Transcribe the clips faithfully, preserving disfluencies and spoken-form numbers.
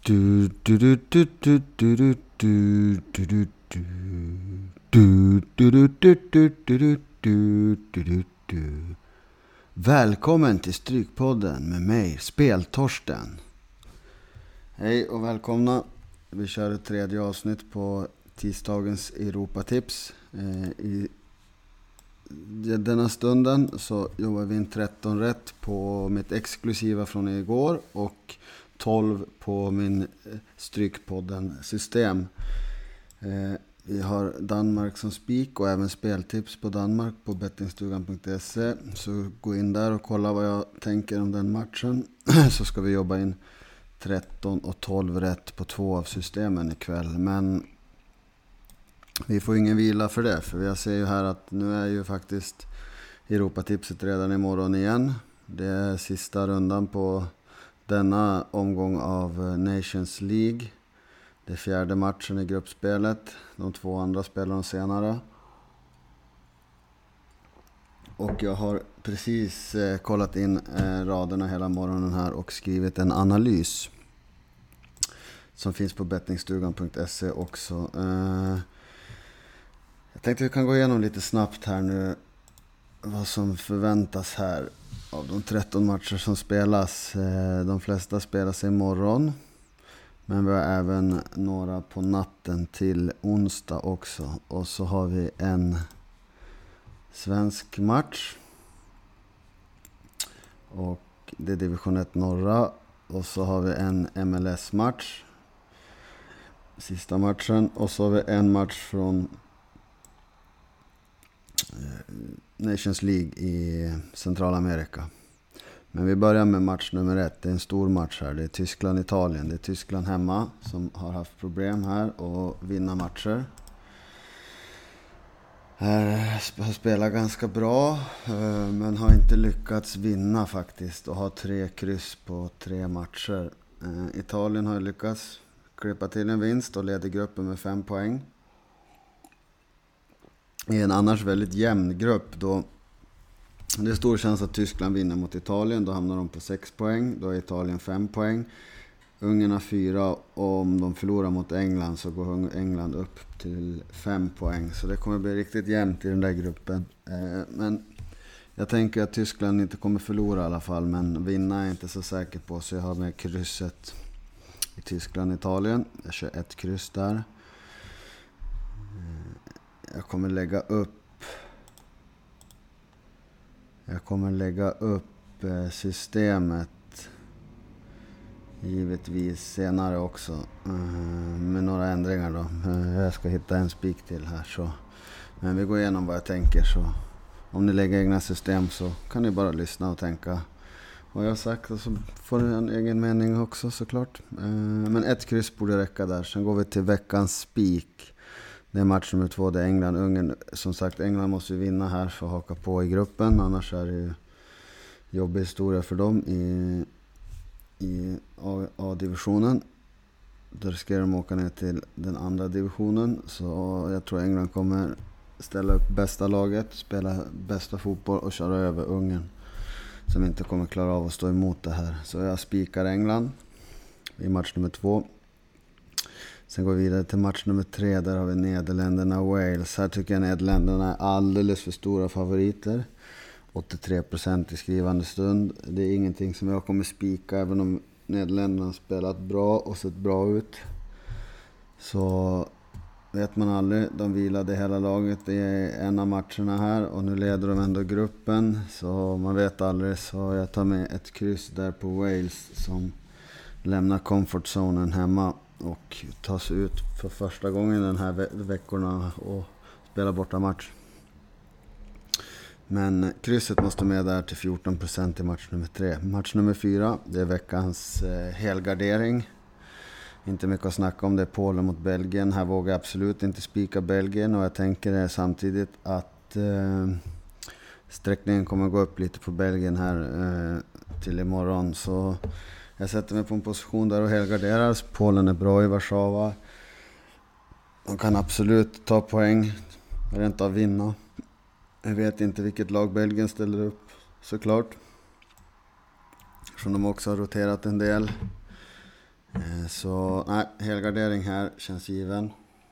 Du du du du du du du du du du du du du du du du du du du. Välkommen till Strykpodden med mig, Speltorsten. Hej och välkomna. Vi kör ett tredje avsnitt på tisdagens Europatips. I denna stunden så jobbar vi in tretton rätt på mitt exklusiva från igår och tolv på min Strykpodden-system. Vi har Danmark som spik och även speltips på Danmark på bettingstugan punkt se. Så gå in där och kolla vad jag tänker om den matchen. Så ska vi jobba in tretton och tolv rätt på två av systemen ikväll. Men vi får ingen vila för det. För jag ser ju här att nu är ju faktiskt Europatipset redan imorgon igen. Det är sista rundan på denna omgång av Nations League. Det är fjärde matchen i gruppspelet. De två andra spelar de senare. Och jag har precis eh, kollat in eh, raderna hela morgonen här och skrivit en analys. Som finns på bettingstugan punkt se också. Eh, jag tänkte vi kan gå igenom lite snabbt här nu. Vad som förväntas här av de tretton matcher som spelas. Eh, de flesta spelas imorgon. Men vi har även några på natten till onsdag också. Och så har vi en svensk match. Och det är division ett norra. Och så har vi en M L S-match. Sista matchen. Och så har vi en match från Nations League i Centralamerika. Men vi börjar med match nummer ett. Det är en stor match här. Det är Tyskland-Italien. Det är Tyskland hemma som har haft problem här och vinna matcher. Har spelat ganska bra men har inte lyckats vinna faktiskt och har tre kryss på tre matcher. Italien har lyckats klippa till en vinst och leder gruppen med fem poäng. I en annars väldigt jämn grupp då. Det är stor chans att Tyskland vinner mot Italien. Då hamnar de på sex poäng. Då är Italien fem poäng. Ungern har fyra. Och om de förlorar mot England så går England upp till fem poäng. Så det kommer bli riktigt jämnt i den där gruppen. Men jag tänker att Tyskland inte kommer förlora i alla fall. Men vinna är jag inte så säker på. Så jag har med krysset i Tyskland-Italien. Jag kör ett kryss där. Jag kommer lägga upp Jag kommer lägga upp systemet givetvis senare också med några ändringar då. Jag ska hitta en spik till här så. Men vi går igenom vad jag tänker så. Om ni lägger egna system så kan ni bara lyssna och tänka vad jag har sagt och så får ni en egen mening också såklart. Men ett kryss borde räcka där. Sen går vi till veckans spik. Det är match nummer två, det är England-Ungern. Som sagt, England måste vinna här för att haka på i gruppen. Annars är det ju jobbig historia för dem i, i A-divisionen. Då riskerar de åka ner till den andra divisionen. Så jag tror England kommer ställa upp bästa laget, spela bästa fotboll och köra över Ungern. Som inte kommer klara av att stå emot det här. Så jag spikar England i match nummer två. Sen går vi vidare till match nummer tre. Där har vi Nederländerna och Wales. Här tycker jag Nederländerna är alldeles för stora favoriter. åttiotre procent i skrivande stund. Det är ingenting som jag kommer spika. Även om Nederländerna har spelat bra och sett bra ut. Så vet man aldrig. De vilade hela laget. Det är en av matcherna här. Och nu leder de ändå gruppen. Så man vet aldrig. Så jag tar med ett kryss där på Wales. Som lämnar comfortzonen hemma. Och tas ut för första gången den här ve- veckorna och spelar borta match. Men krysset måste med där till fjorton procent i match nummer tre. Match nummer fyra, det är veckans eh, helgardering. Inte mycket att snacka om, det är Polen mot Belgien. Här vågar jag absolut inte spika Belgien och jag tänker samtidigt att eh, sträckningen kommer gå upp lite på Belgien här eh, till imorgon. Så jag sätter mig på en position där och helgarderar. Polen är bra i Warszawa. De kan absolut ta poäng. Rent av vinna. Jag vet inte vilket lag Belgien ställer upp. Såklart. Som de också har roterat en del. Eh, så nej, helgardering här känns given.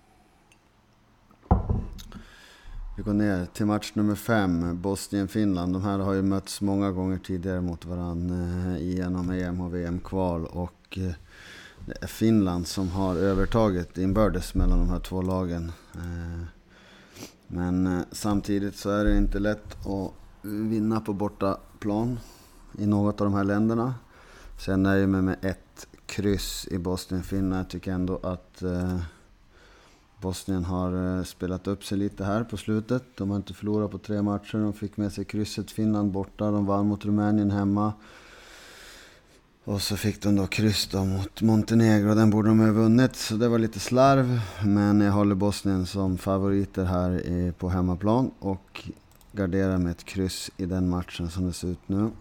Vi går ner till match nummer fem, Bosnien-Finland. De här har ju mötts många gånger tidigare mot varandra eh, genom E M och V M-kval. Och eh, det är Finland som har övertaget inbördes mellan de här två lagen. Eh, men eh, samtidigt så är det inte lätt att vinna på bortaplan i något av de här länderna. Sen är jag med med ett kryss i Bosnien-Finland. Jag tycker ändå att eh, Bosnien har eh, spelat upp sig lite här på slutet. De har inte förlorat på tre matcher. De fick med sig krysset Finland borta. De vann mot Rumänien hemma. Och så fick de då kryss då mot Montenegro. Den borde de ha vunnit. Så det var lite slarv. Men jag håller Bosnien som favoriter här i, på hemmaplan. Och garderar med ett kryss i den matchen som det ser ut nu.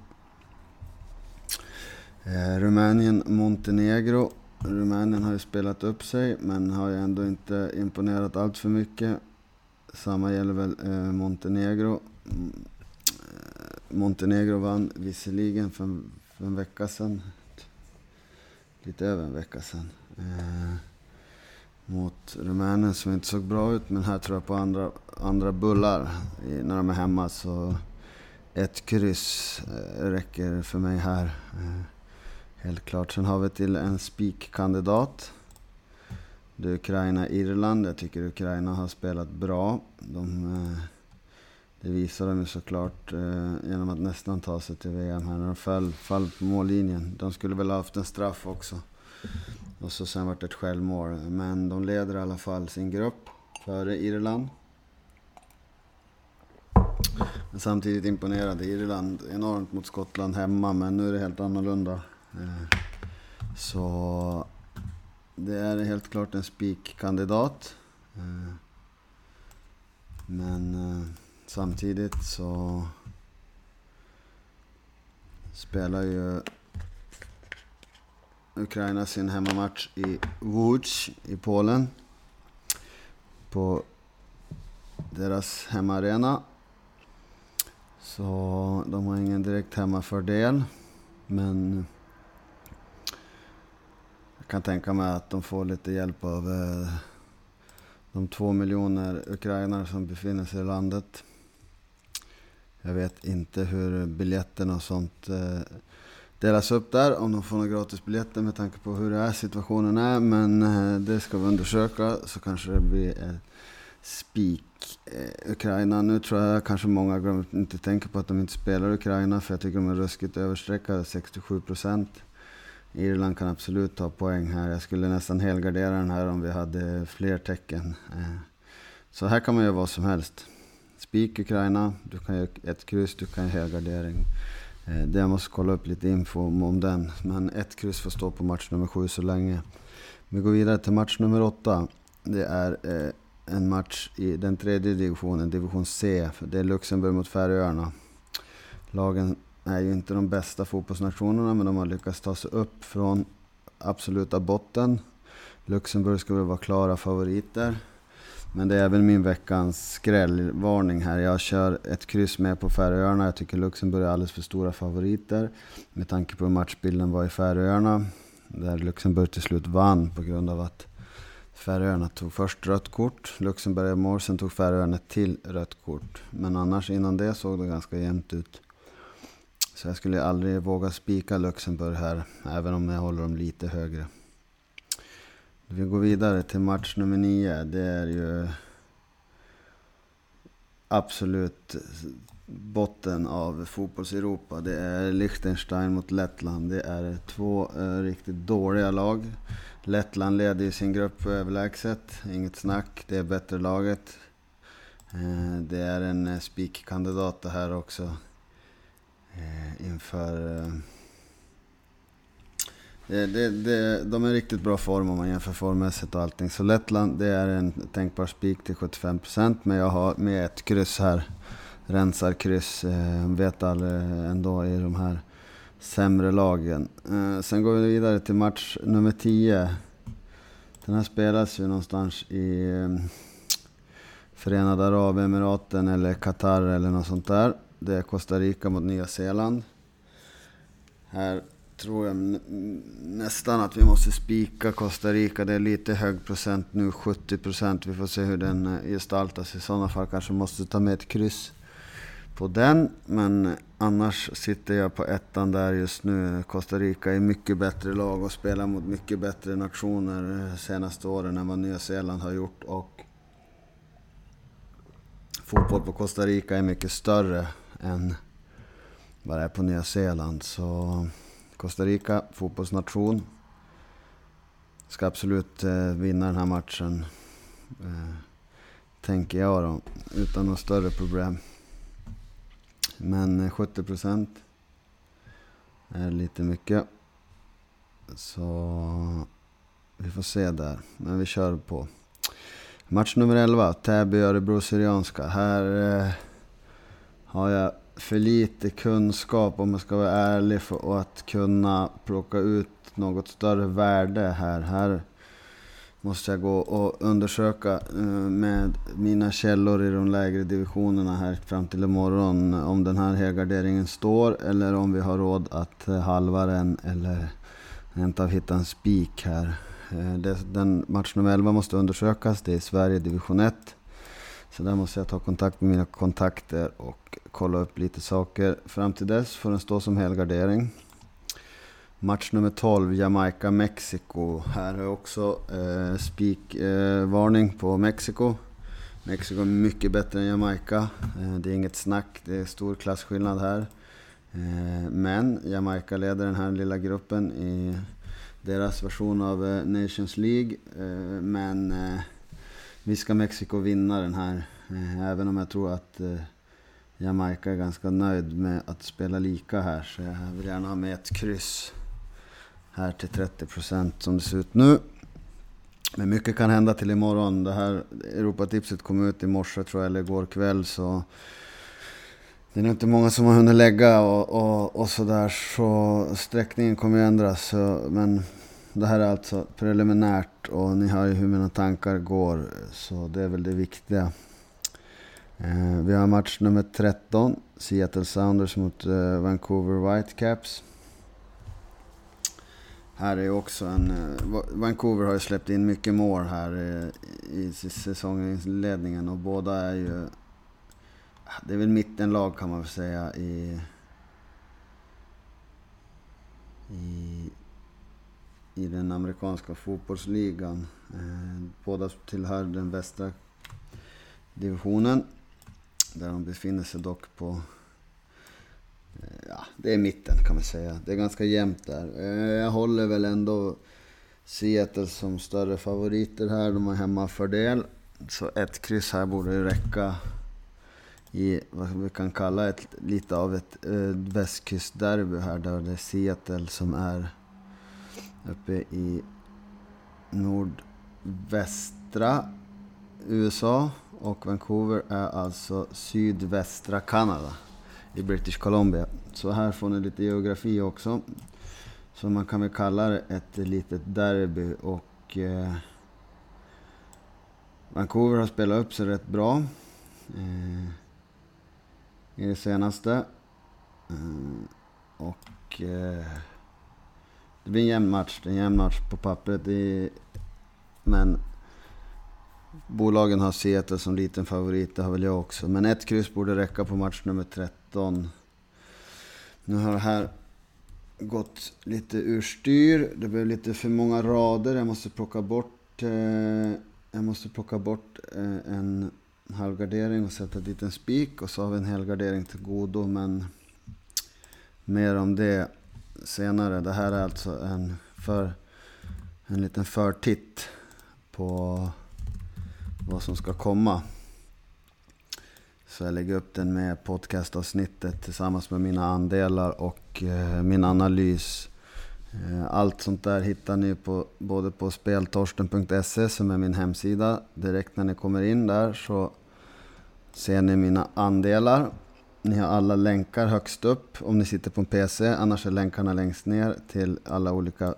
Eh, Rumänien, Montenegro. Rumänien har ju spelat upp sig men har ju ändå inte imponerat allt för mycket. Samma gäller väl eh, Montenegro. Montenegro vann visserligen för, för en vecka sedan. Lite över en vecka sedan. Eh, mot Rumänien som inte såg bra ut. Men här tror jag på andra, andra bullar i, när de är hemma. Så ett kryss eh, räcker för mig här. Eh, Helt klart. Sen har vi till en spikkandidat. Det är Ukraina-Irland. Jag tycker Ukraina har spelat bra. De, eh, det visar de ju såklart eh, genom att nästan ta sig till V M här när de föll, fall på mållinjen. De skulle väl ha haft en straff också. Och så sen vart det ett självmål. Men de leder i alla fall sin grupp före Irland. Men samtidigt imponerade Irland enormt mot Skottland hemma. Men nu är det helt annorlunda. Så det är helt klart en spikkandidat. Men samtidigt så spelar ju Ukraina sin hemmamatch i Łódź i Polen på deras hemmaarena. Så de har ingen direkt hemmafördel. Men jag kan tänka mig att de får lite hjälp av eh, de två miljoner ukrainare som befinner sig i landet. Jag vet inte hur biljetterna och sånt eh, delas upp där. Om de får några gratis biljetter med tanke på hur det är, situationen är. Men eh, det ska vi undersöka, så kanske det blir ett spik. Eh, Ukraina, nu tror jag kanske många glömmer, inte tänker på att de inte spelar Ukraina. För jag tycker de är ruskigt översträckade, sextiosju procent. Irland kan absolut ta poäng här. Jag skulle nästan helgardera den här om vi hade fler tecken. Så här kan man göra vad som helst. Spik Ukraina, du kan göra ett kryss, du kan göra helgardering. Det jag måste kolla upp lite info om den. Men ett kryss får stå på match nummer sju så länge. Vi går vidare till match nummer åtta. Det är en match i den tredje divisionen, division C. Det är Luxemburg mot Färöarna. Lagen är ju inte de bästa fotbollsnationerna, men de har lyckats ta sig upp från absoluta botten. Luxemburg ska väl vara klara favoriter. Men det är även min veckans skrällvarning här. Jag kör ett kryss med på Färöarna. Jag tycker Luxemburg är alldeles för stora favoriter. Med tanke på hur matchbilden var i Färöarna. Där Luxemburg till slut vann på grund av att Färöarna tog först rött kort. Luxemburg är mål, sen tog Färöarna till rött kort. Men annars innan det såg det ganska jämnt ut. Så jag skulle aldrig våga spika Luxemburg här, även om jag håller dem lite högre. Vi går vidare till match nummer nio. Det är ju absolut botten av fotbolls-Europa. Det är Liechtenstein mot Lettland. Det är två eh, riktigt dåliga lag. Lettland leder i sin grupp överlägset. Inget snack, det är bättre laget. Eh, det är en eh, spikkandidat det här också. Eh, inför eh, det, det, det, de är riktigt bra form om man jämför formmässigt och allting. Så Lettland, det är en tänkbar spik till sjuttiofem procent. Men jag har med ett kryss här. Rensar kryss. Eh, vet alla ändå i de här sämre lagen. Eh, sen går vi vidare till match nummer tio. Den här spelas ju någonstans i eh, Förenade Arabemiraten eller Qatar eller något sånt där. Det är Costa Rica mot Nya Zeeland. Här tror jag nästan att vi måste spika Costa Rica. Det är lite hög procent nu, sjuttio procent. Vi får se hur den gestaltas. I sådana fall kanske måste ta med ett kryss på den. Men annars sitter jag på ettan där just nu. Costa Rica är mycket bättre lag och spelar mot mycket bättre nationer senaste åren än vad Nya Zeeland har gjort. Och fotboll på Costa Rica är mycket större än vad det är på Nya Zeeland. Så Costa Rica, fotbollsnation, ska absolut eh, vinna den här matchen. Eh, tänker jag då, utan några större problem. Men eh, sjuttio procent är lite mycket. Så vi får se där. Men vi kör på. Match nummer elva, Täby Örebro Syrianska. Här eh, har jag för lite kunskap, om jag ska vara ärlig, för att kunna plocka ut något större värde här. Här måste jag gå och undersöka med mina källor i de lägre divisionerna här fram till imorgon om den här helgarderingen står eller om vi har råd att halva den eller rent av hitta en spik här. Den match nummer elva måste undersökas. Det är Sverige division ett. Så där måste jag ta kontakt med mina kontakter och kolla upp lite saker. Fram till dess får den stå som helgardering. Match nummer tolv, Jamaica-Mexiko. Här är också eh, spikvarning eh, på Mexiko. Mexiko är mycket bättre än Jamaica. Eh, det är inget snack, det är stor klasskillnad här. Eh, men Jamaica leder den här lilla gruppen i deras version av eh, Nations League. Eh, men... Eh, Vi ska Mexiko vinna den här, även om jag tror att Jamaica är ganska nöjd med att spela lika här. Så jag vill gärna ha med ett kryss här till trettio procent som det ser ut nu. Men mycket kan hända till imorgon. Det här Europatipset kom ut i morse tror jag, eller igår kväll. Så det är inte många som har hunnit lägga och, och, och sådär. Så sträckningen kommer ju ändras. Så, men... Det här är alltså preliminärt och ni hör ju hur mina tankar går, så det är väl det viktiga. Eh, vi har match nummer tretton, Seattle Sounders mot eh, Vancouver Whitecaps. Här är också en... Eh, Vancouver har ju släppt in mycket mål här eh, i säsonginledningen och båda är ju... Det är väl mittenlag kan man väl säga i... i i den amerikanska fotbollsligan. Eh, båda tillhör den västra divisionen där de befinner sig dock på eh, ja, det är mitten kan man säga. Det är ganska jämnt där. Eh, jag håller väl ändå Seattle som större favoriter här. De har hemmafördel. Så ett kryss här borde ju räcka i vad vi kan kalla ett, lite av ett eh, västkustderby här där det är Seattle som är uppe i nordvästra U S A och Vancouver är alltså sydvästra Kanada i British Columbia. Så här får ni lite geografi också. Så man kan väl kalla det ett litet derby och eh, Vancouver har spelat upp sig rätt bra eh, i det senaste. Eh, och eh, det blir en jämn match, det är en jämn match på pappret. I, men bolagen har Seattle som liten favorit, det har väl jag också. Men ett kryss borde räcka på match nummer tretton. Nu har det här gått lite urstyr. Det blev lite för många rader. Jag måste plocka bort, eh, jag måste plocka bort eh, en halvgardering och sätta dit en spik. Och så har vi en helgardering till godo, men mer om det senare. Det här är alltså en, för, en liten förtitt på vad som ska komma. Så jag lägger upp den med podcastavsnittet tillsammans med mina andelar och eh, min analys. Eh, allt sånt där hittar ni på, både på speltorsten punkt se som är min hemsida. Direkt när ni kommer in där så ser ni mina andelar. Ni har alla länkar högst upp om ni sitter på en P C. Annars är länkarna längst ner till alla olika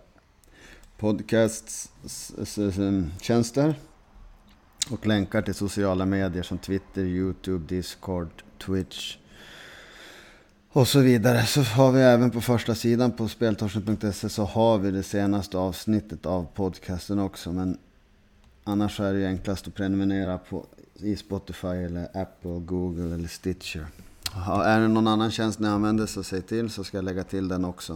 podcasttjänster. Och länkar till sociala medier som Twitter, YouTube, Discord, Twitch och så vidare. Så har vi även på första sidan på speltorsten punkt se så har vi det senaste avsnittet av podcasten också. Men annars är det enklast att prenumerera på i Spotify eller Apple, Google eller Stitcher. Ja, är det någon annan tjänst ni använder så säg till, så ska jag lägga till den också.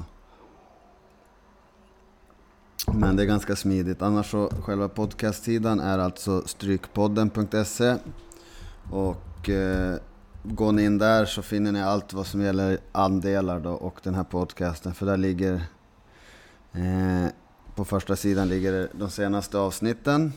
Men det är ganska smidigt. Annars så själva podcastsidan är alltså strykpodden punkt se. Och eh, går ni in där så finner ni allt vad som gäller andelar då och den här podcasten. För där ligger eh, på första sidan ligger de senaste avsnitten.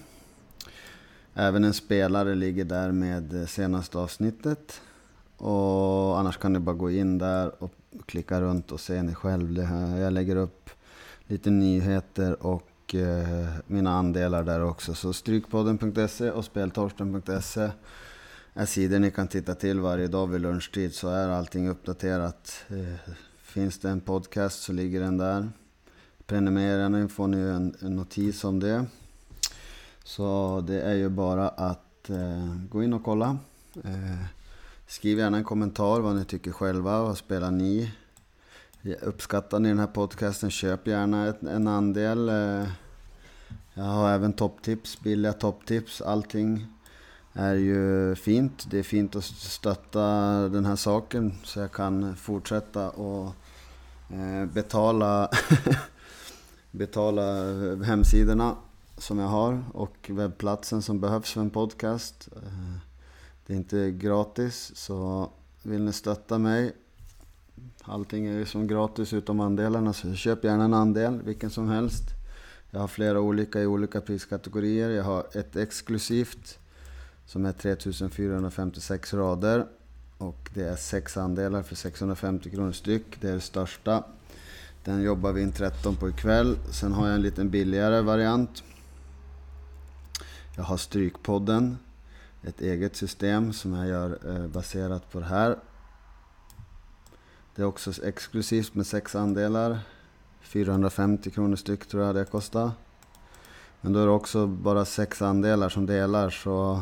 Även en spelare ligger där med senaste avsnittet. Och annars kan ni bara gå in där och klicka runt och se ni själv det här. Jag lägger upp lite nyheter och eh, mina andelar där också. Så strykpodden punkt se och speltorsten punkt se är sidor ni kan titta till varje dag vid lunchtid, så är allting uppdaterat. Eh, finns det en podcast så ligger den där. Prenumererar ni får ni en, en notis om det. Så det är ju bara att eh, gå in och kolla. Eh, skriv gärna en kommentar vad ni tycker själva. Vad spelar ni? Uppskattar ni den här podcasten? Köp gärna ett, en andel. Eh, jag har även topptips, billiga topptips. Allting är ju fint. Det är fint att stötta den här saken så jag kan fortsätta och eh, betala betala hemsidorna som jag har och webbplatsen som behövs för en podcast. Det är inte gratis, så vill ni stötta mig, allting är ju som gratis utom andelarna, så köp gärna en andel, vilken som helst. Jag har flera olika i olika priskategorier. Jag har ett exklusivt som är tre tusen fyrahundrafemtiosex rader och det är sex andelar för sexhundrafemtio kronor styck. Det är det största. Den jobbar vi in tretton på ikväll. Sen har jag en liten billigare variant. Jag har Strykpodden, ett eget system som jag gör eh, baserat på det här. Det är också exklusivt med sex andelar. fyrahundrafemtio kronor styck tror jag det kostar. Men då är det också bara sex andelar som delar, så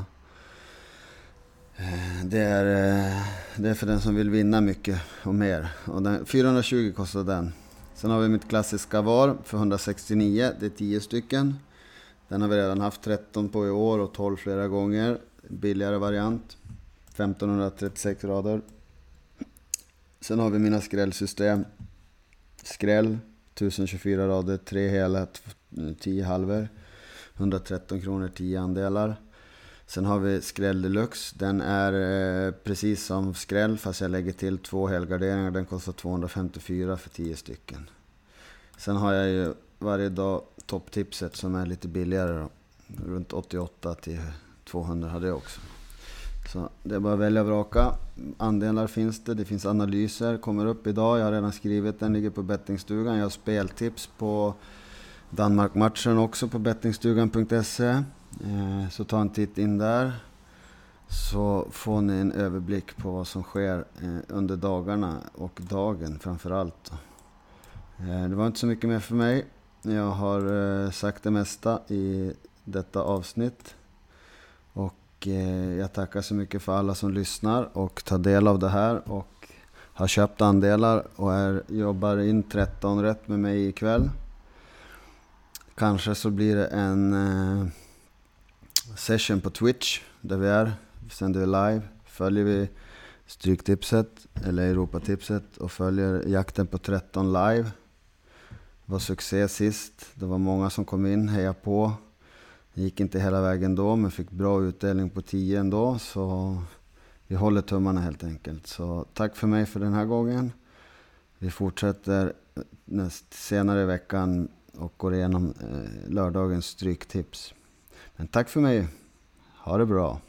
eh, det är, eh, det är för den som vill vinna mycket och mer. Och den, fyrahundratjugo kostar den. Sen har vi mitt klassiska var för hundrasextionio, det är tio stycken. Den har vi redan haft tretton på i år och tolv flera gånger. Billigare variant, femtonhundratrettiosex rader. Sen har vi mina skrällsystem. Skräll, tusen tjugofyra rader, tre hela, tio halver. hundratretton kronor, tio andelar. Sen har vi skräll deluxe. Den är eh, precis som skräll fast jag lägger till två helgarderingar. Den kostar tvåhundrafemtiofyra för tio stycken. Sen har jag ju varje dag topptipset som är lite billigare då. Runt åttioåtta till tvåhundra hade jag också. Så det är bara att välja och vraka. Andelar finns det. Det finns analyser. Kommer upp idag. Jag har redan skrivit den. Ligger på bettingstugan. Jag har speltips på Danmark-matchen också på bettingstugan punkt se. Så ta en titt in där. Så får ni en överblick på vad som sker under dagarna och dagen framförallt. Det var inte så mycket mer för mig. Jag har sagt det mesta i detta avsnitt. Och jag tackar så mycket för alla som lyssnar och tar del av det här och har köpt andelar och är, jobbar in tretton rätt med mig ikväll. Kanske så blir det en eh, session på Twitch där vi är. Vi sänder live. Följer vi Stryktipset eller Europatipset och följer jakten på tretton live. Det var succé sist. Det var många som kom in, heja på. Det gick inte hela vägen då, men fick bra utdelning på tio ändå. Så vi håller tummarna helt enkelt. Så tack för mig för den här gången. Vi fortsätter näst, senare i veckan och går igenom eh, lördagens stryktips. Men tack för mig. Ha det bra.